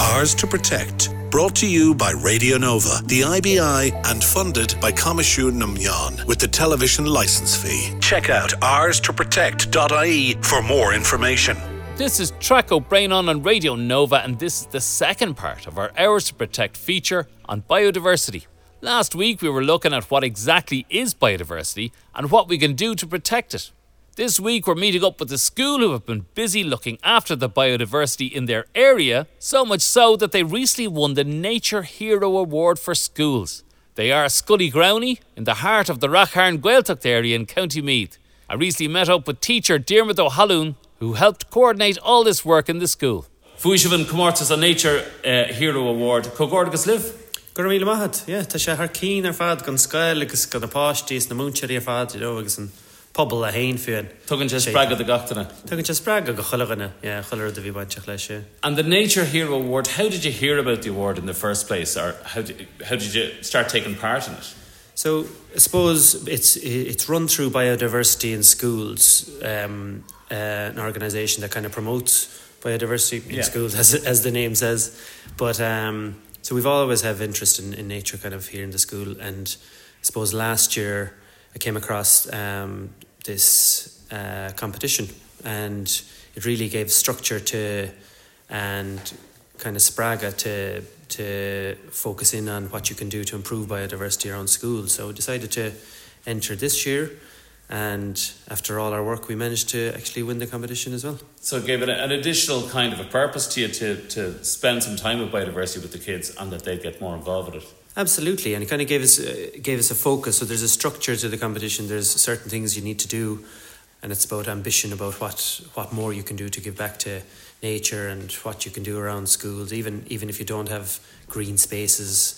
Ours to Protect. Brought to you by Radio Nova, the IBI, and funded by Coimisiún na Meán with the television licence fee. Check out ourstoprotect.ie for more information. This is Traco Brain on Radio Nova, and this is the second part of our Ours to Protect feature on biodiversity. Last week we were looking at what exactly is biodiversity and what we can do to protect it. This week we're meeting up with the school who have been busy looking after the biodiversity in their area, so much so that they recently won the Nature Hero Award for schools. They are Scully Growney in the heart of the Rathcarn Gaeltacht area in County Meath. I recently met up with teacher Diarmuid O'Halloran, who helped coordinate all this work in the school. Fuishavan Comortas a Nature Hero Award. Cogordagus live? Gurmila Mahad, yeah, ta sé har keen ar fad gan scail agus gan a pástis na múnseir ar fad, agus an pobl a hain fiúin. Tugann sé spraga de gachtainna. Tugann sé spraga go chulaganna, yeah, chular de bhí baintach leis. And the Nature Hero Award, how did you hear about the award in the first place, or how did you start taking part in it? So I suppose it's run through biodiversity in schools, an organisation that kind of promotes biodiversity in schools, as the name says. But so we've always have interest in nature kind of here in the school, and I suppose last year I came across this competition, and it really gave structure to and kind of spraga to focus in on what you can do to improve biodiversity around schools. So I decided to enter this year, and after all our work we managed to actually win the competition as well. So it gave it an additional kind of a purpose to you to spend some time with biodiversity with the kids, and that they'd get more involved with it. Absolutely, and it kind of gave us a focus. So there's a structure to the competition. There's certain things you need to do, and it's about ambition, about what more you can do to give back to nature and what you can do around schools, even if you don't have green spaces,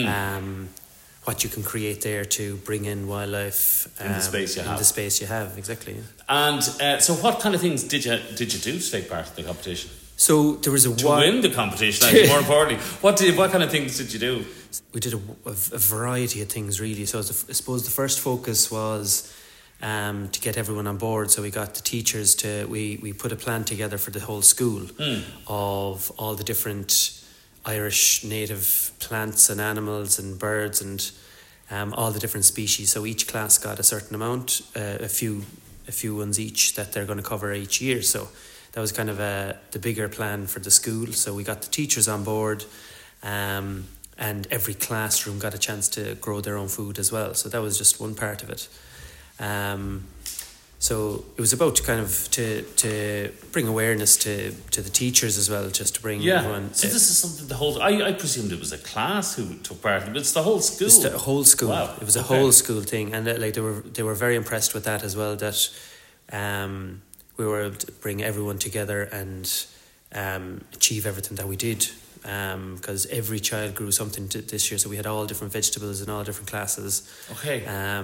what you can create there to bring in wildlife in the space you have. In the space you have, exactly. Yeah. And so, what kind of things did you do to take part in the competition? So there was to win the competition. Actually, more importantly, what kind of things did you do? We did a variety of things, really. So I suppose the first focus was to get everyone on board. So we got the teachers we put a plan together for the whole school of all the different Irish native plants and animals and birds and all the different species. So each class got a certain amount, a few ones each that they're going to cover each year. So that was kind of the bigger plan for the school. So we got the teachers on board, and every classroom got a chance to grow their own food as well. So that was just one part of it. So it was about kind of to bring awareness to the teachers as well, just to bring everyone. So this is something I presumed it was a class who took part, but it's the whole school. It's the whole school. Wow. It was a whole school thing, and they were very impressed with that as well. That we were able to bring everyone together and achieve everything that we did. Because every child grew something this year, so we had all different vegetables in all different classes. Okay.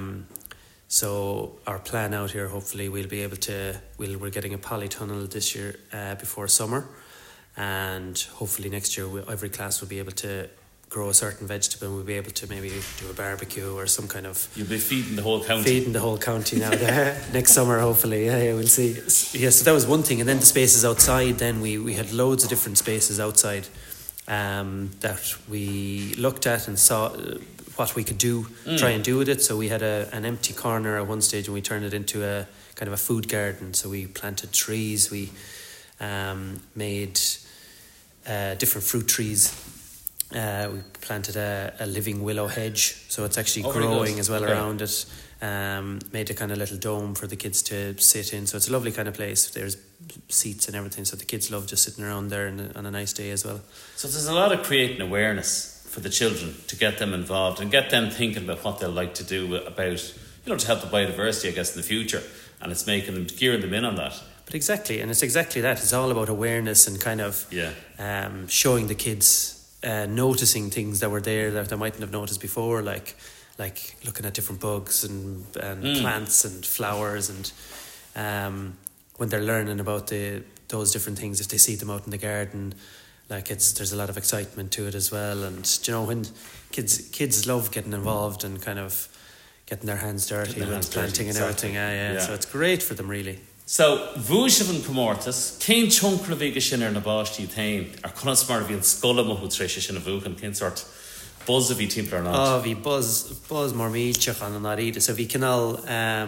So our plan out here, hopefully we'll be able to. We're getting a polytunnel this year before summer, and hopefully next year every class will be able to grow a certain vegetable, and we'll be able to maybe do a barbecue or some kind of. You'll be feeding the whole county. Feeding the whole county now. Next summer, hopefully. Yeah, we'll see. Yeah, so that was one thing, and then the spaces outside. Then we had loads of different spaces outside. That we looked at and saw what we could do, try and do with it. So we had an empty corner at one stage, and we turned it into a kind of a food garden. So we planted trees, we made different fruit trees. We planted a living willow hedge, so it's actually growing as well around it. Made a kind of little dome for the kids to sit in, so it's a lovely kind of place. There's seats and everything, so the kids love just sitting around there on a nice day as well. So there's a lot of creating awareness for the children to get them involved and get them thinking about what they'll like to do about, to help the biodiversity, I guess, in the future, and it's gearing them in on that. But exactly, and it's exactly that. It's all about awareness and kind of showing the kids, noticing things that were there that they mightn't have noticed before, like looking at different bugs and plants and flowers, and when they're learning about those different things, if they see them out in the garden, there's a lot of excitement to it as well. And when kids love getting involved and kind of getting their hands dirty with planting and everything, so it's great for them, really. So, bhuaisibh an comórtas, cén tionchra bhí go sin ar na báistí tain, ar conas mar bhí an scola mo hú trééis sin a bhuachan, cén sort buzz a bhí timplar ná? Bhí buzz mar míteach an aríide, so bhí cinál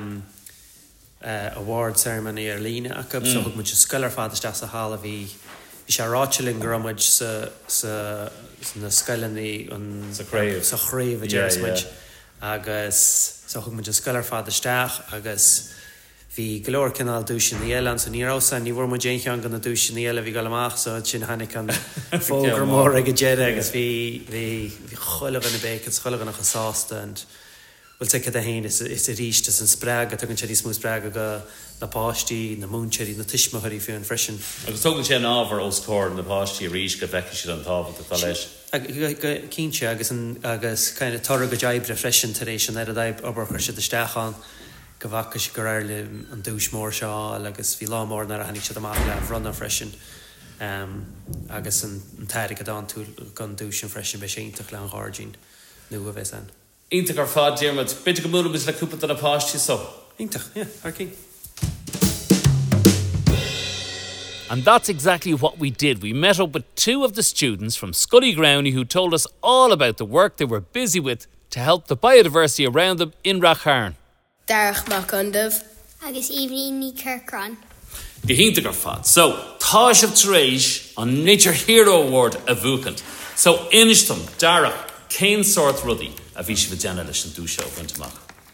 award ceremony ar líne a cub, so thug muid scolar fádaiste sa hála bhí sé ráitiling gomuid na scoileannaí sa chréimh a dearasmuid agus so thug muid scolar fádasteach agus bhí golóir cinál dúsin na eile san nírása ní bhfuir muid déan gan na dúsin na eile bhí go amach so sin hanig an fógur mór ag dead agus bhí choileh na bécad choileh nach chasásta and bhfuil te a hain is a ríiste san sprág a tugann sé smú sprág go na páistí na múnseirí na tuismathirí fiú an freisin. Agus tugann sé an ábhar os cór na páistí rís go bheice si an tábhalt a leis. Cínte agus kind torra go deibbre freisin tar éis an ar a daib obair chuir si deisteachán go bhacha si go rair le an dúis mór seo agus bhí lámór nar a hanig si amach le runna freisin agus an tair go dá tú gan dúis an freisin be séintach le an ghardín nu a bheits an. Ítach ar fád Diarmuid, beidir go múla bis le cúpa an apáistí so. Ítach, ar cí. And that's exactly what we did. We met up with two of the students from Scully Growney who told us all about the work they were busy with to help the biodiversity around them in Rathcarn. Darach Macundov. Agus Evening Kirkran. The Hintach ar fád. So, tá sibh taréis an Nature Hero Award a bhuachan. So, inistum, Darach, cén sort rudí a bhí si bh déanana leis an dúseo bhaintach.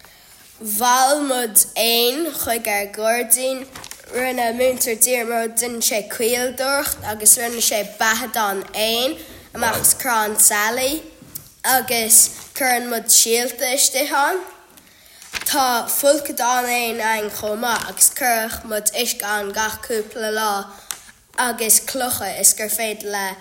Valmud ein chuig ar Gordín rinne múntar Diarmuid din sé cuildúcht agus rinne sé bahadán ein amachs crán Sally agus curran mud síalta isteán. Tá fulcadán ein chomá agus curach mud iscán gach cúpla lá agus clocha is gur féid le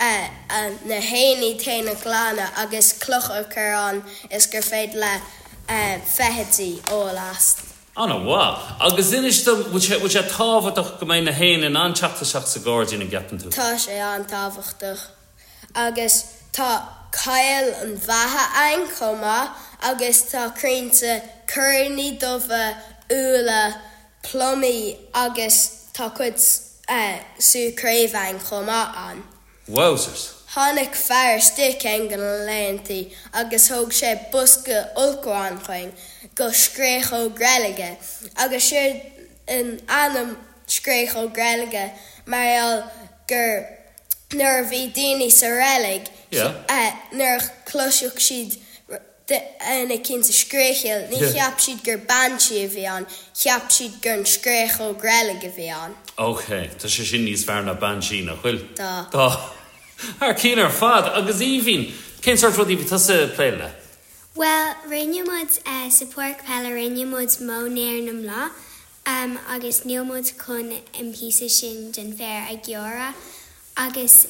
na héine téna glána agus clocha curán is gur féid le fehetí ó last. No, wow. Agus inistum, which tábhachtach go mé na héin an anteachtaseach sa Gordín an gapan tú? Tá sé an tábhachtach. Agus tá cail an bhatha ein chomá agus tá crínta curní dómha úla plumí agus tá cuid súcréimh ein chomá an. Wowzers. Tháinig fear stick an gan leontaí agus thug sé busca ulcáin chuing go scréich ó greige agus siad in anam scréich ó greige mar gur nuair bhí daoine sa rélig nuair cloiseach siad ina cinnta scréicheil ní cheap siad gur banshí a bhí an cheap siad gur an scréich ó greige bhí an. Ok, tá sé sin níos fear na banshí nach chuil? Tá. Ar cín ar fad, agus Íhín, cén sort rudí bhí tá sa pléile? Well, rinneamid sa porc pella rinneamid mó néir nam lá agus níomid chun an písa sin den fér a gheora agus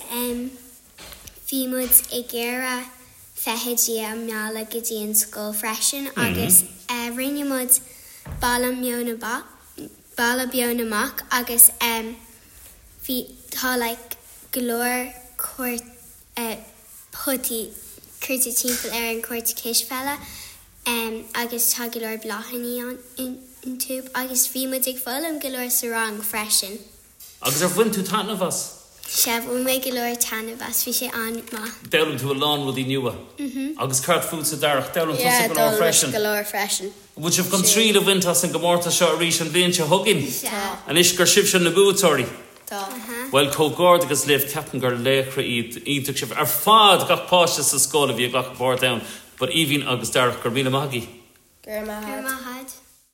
bhímid i ggéire feithidí am meála go dtíon scóil freisin agus rinneamid balla beonach agus bhí tá golóir cuairt putí chuirte timpeall ar an cuairt cisfeile agus tá go leir blahannaí an túb agus bhí mu ag fáil an go leir sa rang freisin. Agus ar bhain tú tanmhas? Seb bhfuil mé go leir tanmhas bhí sé an má. Delann tú a lán rudí nua? Agus cart fút sa darach, delann tú sa go leir freisin? Go leir freisin. Bhúil sibh gan tríd a bhaintas an gomórta seo a rís an bhíonn se thugann? An is gur sibh sin na búatóirí? Well, cógord agus léh ceapan gur léchra iad ítach sibh ar fád gach páiste sa scóla bhí gach bór down, but Íhín agus Darach gur míle maithí. Gur mahad.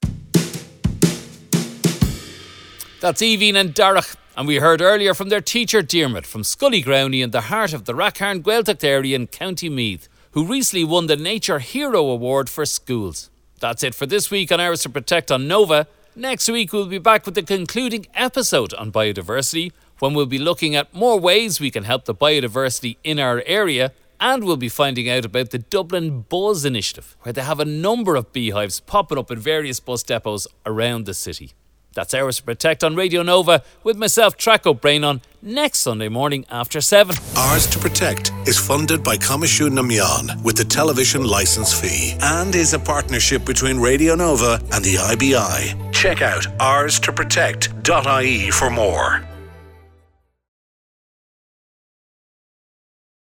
That's Íhín and Darach, and we heard earlier from their teacher Diarmuid from Scully Growney in the heart of the Rathcarn Gaeltacht area in County Meath, who recently won the Nature Hero Award for schools. That's it for this week on Hours to Protect on Nova. Next week we'll be back with the concluding episode on biodiversity, when we'll be looking at more ways we can help the biodiversity in our area, and we'll be finding out about the Dublin Buzz Initiative, where they have a number of beehives popping up in various bus depots around the city. That's Hours to Protect on Radio Nova with myself, Traco Brainon, next Sunday morning after 7. Hours to Protect is funded by Coimisiún na Meán with the television licence fee and is a partnership between Radio Nova and the IBI. Check out hourstoprotect.ie for more.